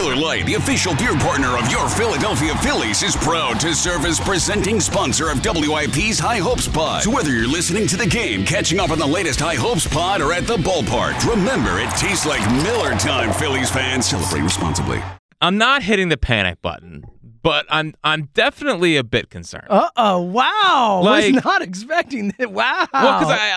Miller Lite, the official beer partner of your Philadelphia Phillies, is proud to serve as presenting sponsor of WIP's High Hopes Pod. So whether you're listening to the game, catching up on the latest High Hopes Pod, or at the ballpark, remember it tastes like Miller time, Phillies fans. Celebrate responsibly. I'm not hitting the panic button, but I'm definitely a bit concerned. Wow. Was not expecting that. Wow. Well,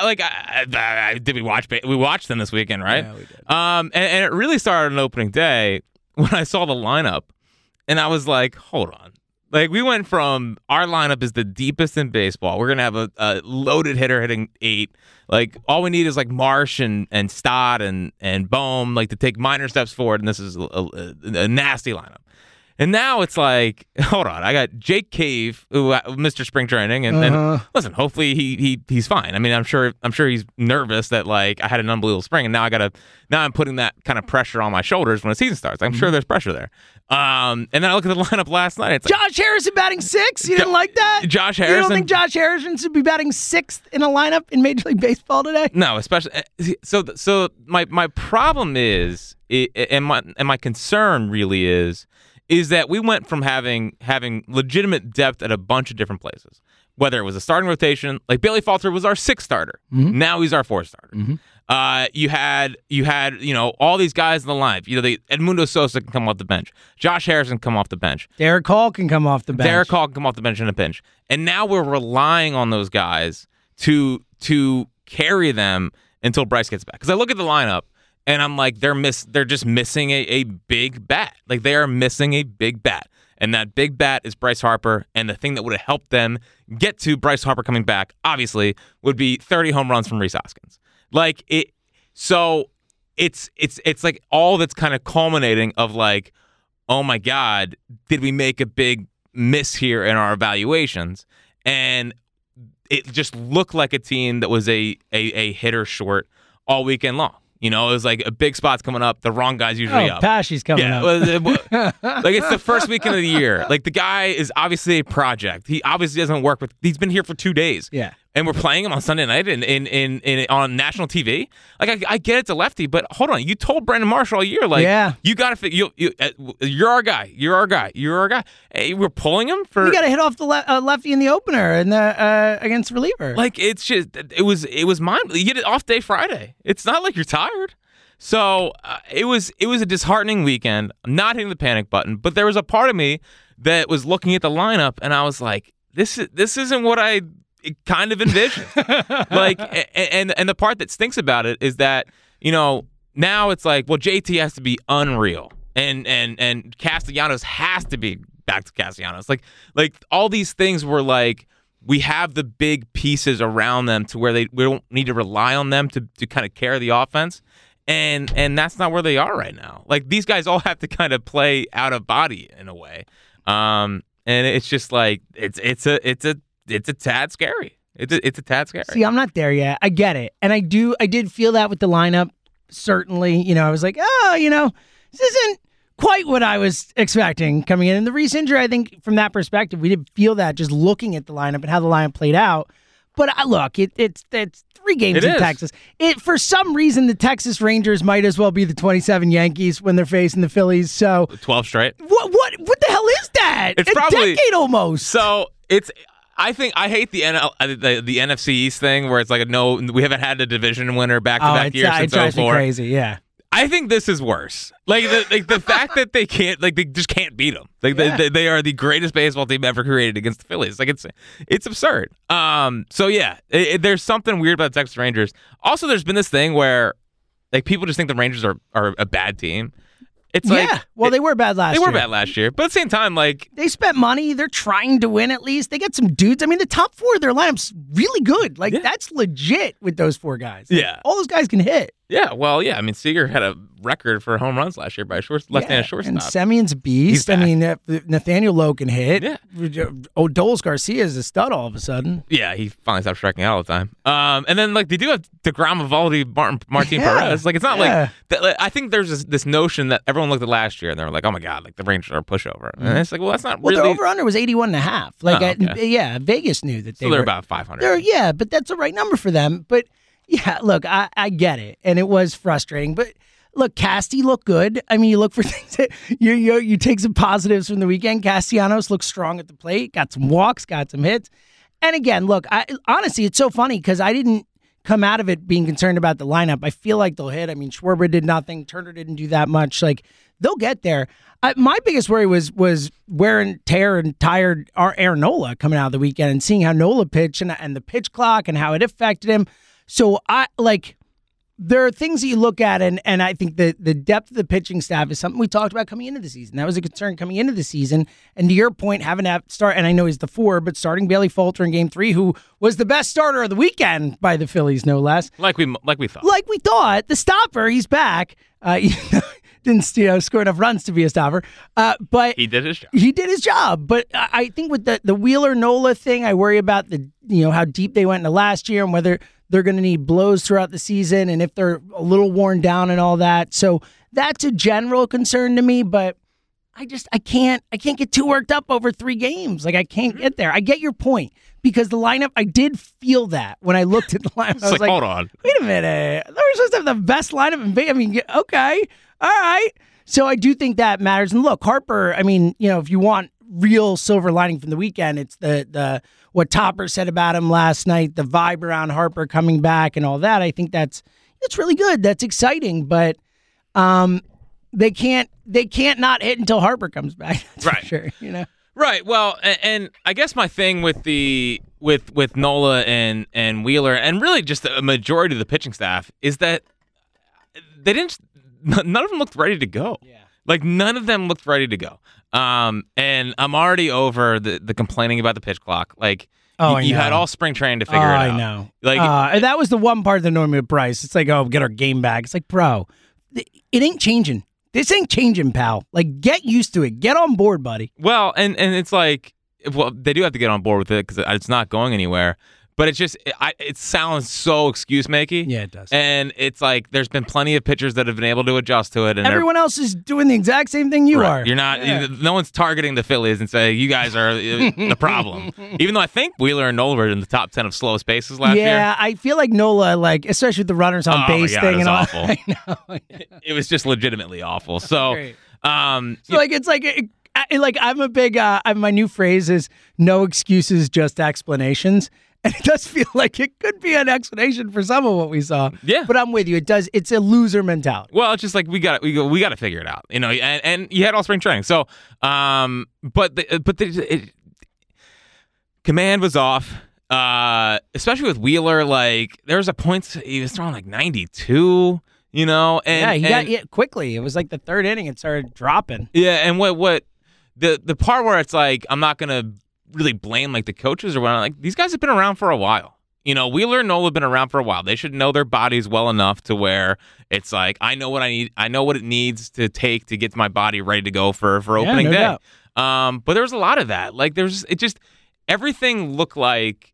because we watched them this weekend, right? Yeah, we did. And it really started on opening day when I saw the lineup, and I was like, hold on. Like, we went from our lineup is the deepest in baseball. We're going to have a loaded hitter hitting 8. Like, all we need is, like, Marsh and Stott and Bohm, like, to take minor steps forward, and this is a nasty lineup. And now it's like, hold on, I got Jake Cave, Mr. Spring Training, and listen, hopefully he's fine. I mean, I'm sure he's nervous that, like, I had an unbelievable spring, and now I'm putting that kind of pressure on my shoulders when the season starts. I'm sure there's pressure there. And then I look at the lineup last night. It's like, Josh Harrison batting 6? You didn't like that? Josh Harrison. You don't think Josh Harrison should be batting 6th in a lineup in Major League Baseball today? No, especially so. My problem is, and my concern really is that we went from having legitimate depth at a bunch of different places. Whether it was a starting rotation, like Bailey Falter was our 6th starter. Mm-hmm. Now he's our 4th starter. Mm-hmm. You had all these guys in the lineup. The Edmundo Sosa can come off the bench. Josh Harrison come off the bench. Derek Hall can come off the bench. Derek Hall can come off the bench in a pinch. And now we're relying on those guys to carry them until Bryce gets back. Because I look at the lineup, and I'm like, they're just missing a big bat. Like, they are missing a big bat. And that big bat is Bryce Harper. And the thing that would have helped them get to Bryce Harper coming back, obviously, would be 30 home runs from Rhys Hoskins. Like, so it's like all that's kind of culminating of like, oh my God, did we make a big miss here in our evaluations? And it just looked like a team that was a hitter short all weekend long. It was like a big spot's coming up. The wrong guy's usually up. Pesci's coming up. Like, it's the first weekend of the year. Like, the guy is obviously a project. He obviously doesn't work with. He's been here for 2 days. Yeah. And we're playing him on Sunday night in on national TV. Like, I get it's a lefty, but hold on. You told Brandon Marshall all year, like, you got to you're our guy. You're our guy. You're our guy. Hey, we're pulling him for. You got to hit off the lefty in the opener and against reliever. Like, it's just it was mind. You get it off day Friday. It's not like you're tired. So it was a disheartening weekend. I'm not hitting the panic button, but there was a part of me that was looking at the lineup, and I was like, this isn't what I kind of envisioned. Like, and the part that stinks about it is that, now it's like, well, JT has to be unreal, and Castellanos has to be back to Castellanos. Like all these things were like, we have the big pieces around them to where we don't need to rely on them to kind of carry the offense. And that's not where they are right now. Like, these guys all have to kind of play out of body in a way. And it's just like, it's a tad scary. It's a tad scary. See, I'm not there yet. I get it. And I did feel that with the lineup, certainly. I was like, this isn't quite what I was expecting coming in. And the Rhys injury, I think, from that perspective, we did feel that just looking at the lineup and how the lineup played out. But look, it's 3 games in Texas. For some reason, the Texas Rangers might as well be the 27 Yankees when they're facing the Phillies. So 12 straight. What the hell is that? It's a probably decade almost. So it's. I hate the NFC East thing where it's like we haven't had a division winner back-to-back years since 2004. It drives me crazy, yeah. I think this is worse. Like the fact that they just can't beat them. Like they are the greatest baseball team ever created against the Phillies. Like it's absurd. So yeah, there's something weird about the Texas Rangers. Also, there's been this thing where like people just think the Rangers are a bad team. It's they were bad last year. They were bad last year. But at the same time, like, they spent money. They're trying to win at least. They got some dudes. I mean, the top 4 of their lineup's really good. Like, that's legit with those 4 guys. Like, all those guys can hit. Yeah, well, yeah. I mean, Seager had a record for home runs last year by left-handed shortstop. And Semion's a beast. I mean, Nathaniel Lowe can hit. Yeah. Dolis Garcia is a stud all of a sudden. Yeah, he finally stopped striking out all the time. And then, like, they do have DeGrom, Eovaldi, Martin Perez. Like, it's not like I think there's this notion that everyone looked at last year and they were like, oh my God, like the Rangers are a pushover. And it's like, well, that's not really. Well, their over-under was 81.5. Like, Vegas knew that they're about 500. Yeah, but that's the right number for them. But yeah, look, I get it, and it was frustrating. But Look, Casty looked good. I mean, you look for things that you take some positives from the weekend. Castellanos looked strong at the plate, got some walks, got some hits. And again, look, honestly, it's so funny because I didn't come out of it being concerned about the lineup. I feel like they'll hit. I mean, Schwarber did nothing. Turner didn't do that much. Like, they'll get there. My biggest worry was wear and tear and tired Aaron Nola coming out of the weekend and seeing how Nola pitched and the pitch clock and how it affected him. So there are things that you look at, and I think the depth of the pitching staff is something we talked about coming into the season. That was a concern coming into the season. And to your point, having to start, and I know he's the 4, but starting Bailey Falter in Game 3, who was the best starter of the weekend by the Phillies, no less. Like we thought. Like we thought. The stopper, he's back. Didn't score enough runs to be a stopper, but He did his job. He did his job. But I think with the Wheeler Nola thing, I worry about how deep they went into last year and whether they're going to need blows throughout the season and if they're a little worn down and all that. So that's a general concern to me, but I can't get too worked up over 3 games. Like, I can't get there. I get your point because the lineup, I did feel that when I looked at the lineup. I was like, hold on. Wait a minute. They were supposed to have the best lineup in baseball. I mean, okay. All right. So I do think that matters. And look, Harper, I mean, if you want real silver lining from the weekend, it's the what Topper said about him last night, the vibe around Harper coming back and all that. I think that's really good. That's exciting, but they can't not hit until Harper comes back. That's right. For sure, Right. Well, and I guess my thing with with Nola and Wheeler and really just a majority of the pitching staff is that none of them looked ready to go. Yeah. Like, none of them looked ready to go. And I'm already over the complaining about the pitch clock. Like, you had all spring training to figure it out. I know. Like, and that was the one part of the norm with Bryce. It's like, get our game back. It's like, bro, it ain't changing. This ain't changing, pal. Like, get used to it. Get on board, buddy. well, and it's like, well, they do have to get on board with it because it's not going anywhere. But it's just, it sounds so excuse-makey. Yeah, it does. And it's like, there's been plenty of pitchers that have been able to adjust to it. And everyone else is doing the exact same thing you are. You're not, no one's targeting the Phillies and saying, you guys are the problem. Even though I think Wheeler and Nola were in the top 10 of slowest bases last year. Yeah, I feel like Nola, especially with the runners on base thing. It was and awful. all. I know. It was just legitimately awful. So, Great. I'm a big, my new phrase is no excuses, just explanations. And it does feel like it could be an explanation for some of what we saw. Yeah. But I'm with you. It's a loser mentality. Well, it's just like we got to figure it out, and you had all spring training. So, but command was off, especially with Wheeler. Like, there was a point he was throwing like 92, and he got it quickly. It was like the 3rd inning. It started dropping. Yeah, and what the part where it's like, I'm not gonna really blame like the coaches or whatnot. Like, these guys have been around for a while. Wheeler and Nola have been around for a while. They should know their bodies well enough to where it's like, I know what I need. I know what it needs to take to get my body ready to go for opening day. Doubt. But there was a lot of that. Like, everything looked like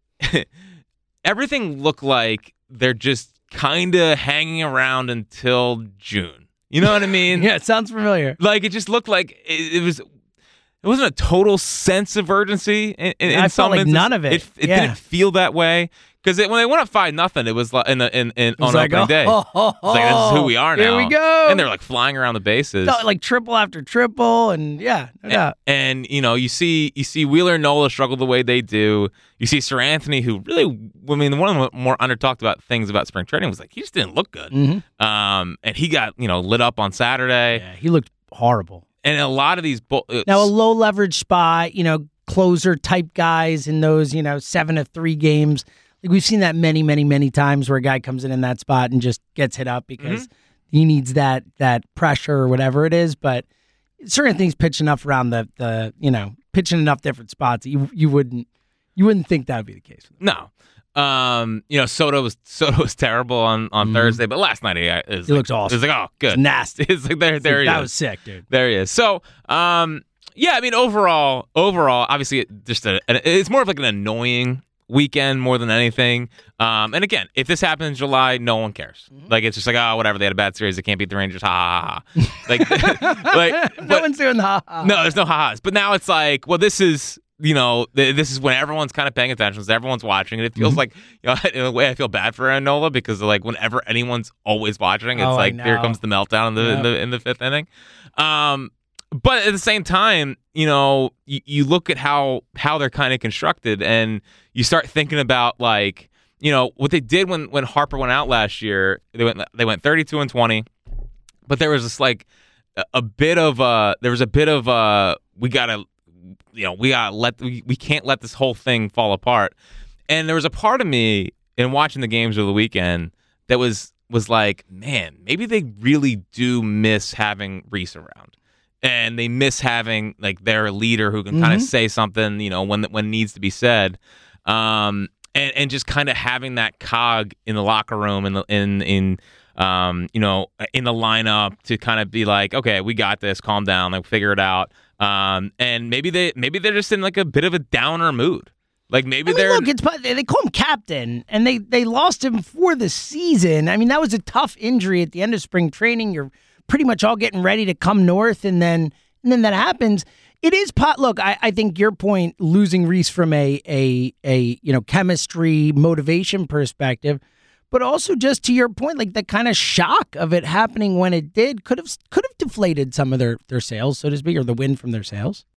they're just kind of hanging around until June. You know what I mean? Yeah, it sounds familiar. Like, it just looked like it was. It wasn't a total sense of urgency. I felt like none of it. It didn't feel that way because when they went up 5-0, it was like on opening day. It's like, this is who we are now. Here we go. And they're like flying around the bases, like triple after triple, and no doubt. And you see Wheeler and Nola struggle the way they do. You see Sir Anthony, who really, one of the more under talked about things about spring training was like, he just didn't look good. Mm-hmm. And he got lit up on Saturday. Yeah, he looked horrible. And a lot of these now a low leverage spot, closer type guys in those 7 of 3 games. Like, we've seen that many, many, many times where a guy comes in that spot and just gets hit up because he needs that pressure or whatever it is. But Sir Anthony's pitched enough around the pitching enough different spots. You wouldn't think that would be the case. No. Soto was terrible on Thursday, but last night he looks awesome. It's like, oh, good. It's nasty. It's like there he is. That was sick, dude. There he is. So, yeah, I mean, overall, obviously, it's more of like an annoying weekend more than anything. And again, if this happens in July, no one cares. Like, it's just like, oh, whatever. They had a bad series. They can't beat the Rangers. Ha ha ha. Like, no one's doing the ha ha. No, there's no ha ha's. But now it's like, well, this is this is when everyone's kind of paying attention, so everyone's watching, and it feels like, in a way, I feel bad for Aaron Nola because like whenever anyone's always watching, it's like here comes the meltdown in the fifth inning. But at the same time, you look at how they're kind of constructed, and you start thinking about like, what they did when Harper went out last year. They went 32-20, but there was this like a bit of we can't let this whole thing fall apart. And there was a part of me in watching the games of the weekend that was like, man, maybe they really do miss having Reese around. And they miss having like their leader who can kind of say something, when needs to be said, and just kind of having that cog in the locker room and in the lineup to kind of be like, okay, we got this, calm down, like figure it out. And maybe they're just in like a bit of a downer mood. Like maybe they call him captain, and they lost him for the season. I mean, that was a tough injury at the end of spring training. You're pretty much all getting ready to come north, and then that happens. It is look, I think your point, losing Reese from a chemistry motivation perspective, but also just to your point, like the kind of shock of it happening when it did could have deflated some of their sales, so to speak, or the wind from their sails.